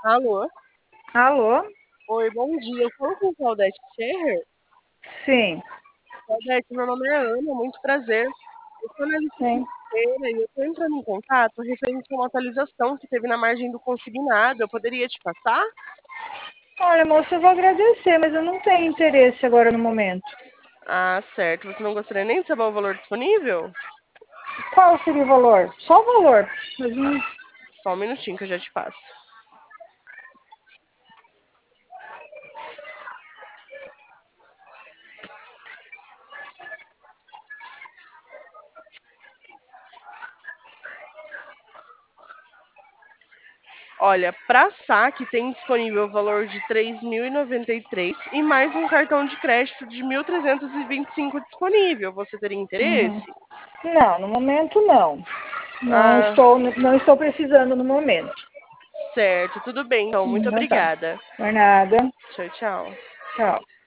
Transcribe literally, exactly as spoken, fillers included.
Alô? Alô? Oi, bom dia. Eu falo com Claudete Scherrer. Sim, Claudete, meu nome é Ana, muito prazer. Eu sou analista sim. financeira e eu estou entrando em contato referente a uma atualização que teve na margem do consignado. Eu poderia te passar? Olha, moça, eu vou agradecer, mas eu não tenho interesse agora no momento. Ah, certo. Você não gostaria nem de saber o valor disponível? Qual seria o valor? Só o valor. Mas não... Só um minutinho que eu já te passo. Olha, para saque tem disponível o valor de três mil e noventa e três e mais um cartão de crédito de mil trezentos e vinte e cinco disponível. Você teria Uhum. interesse? Não, no momento não. Não Ah, estou, não estou precisando no momento. certo. Tudo bem, então. Muito Então tá. obrigada. Não é nada. Tchau, tchau. Tchau.